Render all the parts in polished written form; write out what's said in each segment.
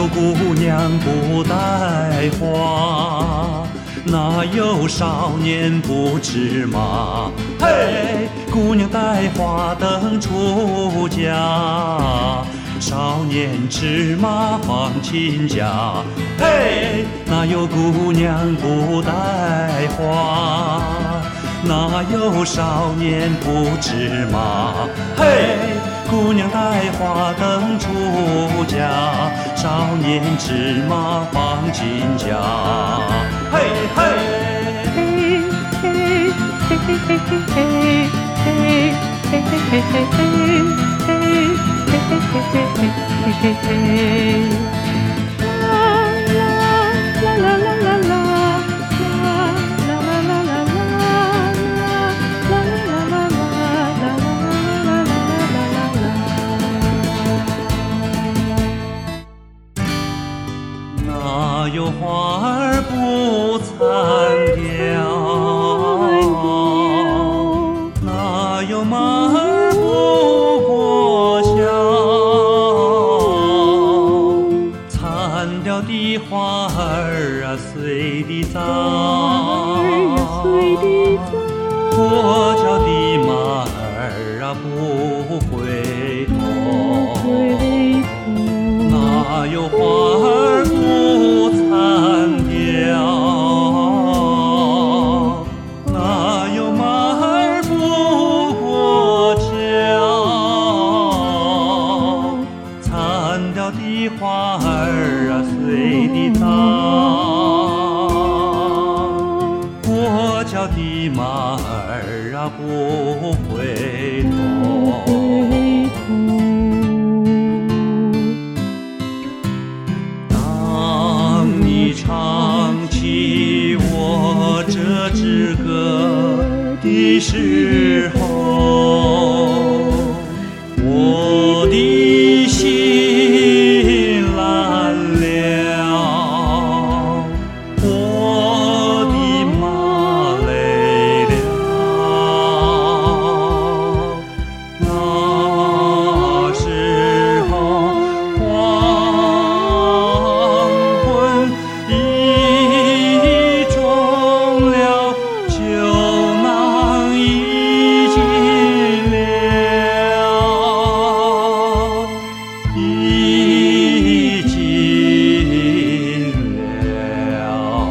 有姑娘不戴花？哪有少年不知马？嘿，姑娘戴花灯出家，少年骑马放亲家。嘿，哪有姑娘不戴花？哪有少年不知马？嘿，姑娘戴花灯出家，少年骑马放亲家。嘿嘿，嘿嘿嘿嘿嘿嘿嘿嘿嘿嘿嘿嘿嘿嘿嘿。哪有花儿不残掉？哪有马儿不过桥？残掉的花儿啊，随地长；过桥的马儿啊，不回头。哪有花儿不残掉？哪有马儿不过桥？残掉的花儿啊，随地长；过桥的马儿啊，不回头。唱起我这支歌的时候，我的心蓝了，我的马累了。那时候已中了，酒囊已尽了，已尽了。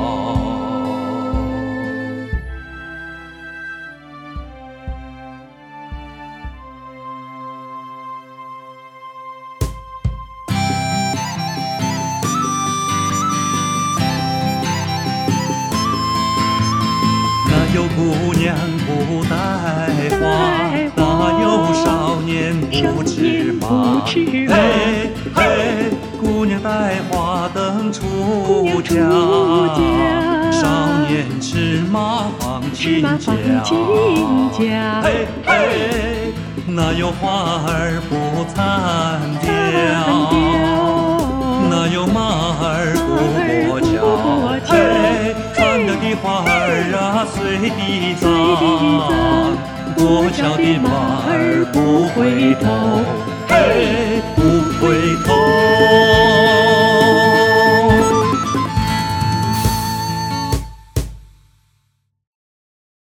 哪有姑娘不戴花？哪有少年不知马？嘿嘿，姑娘戴花灯出家，少年骑马放亲家。嘿嘿，哪有花儿不残掉？哪有马儿不过桥？嘿，残掉的花儿啊，随地长；过桥的马儿不回头，嘿，不回头。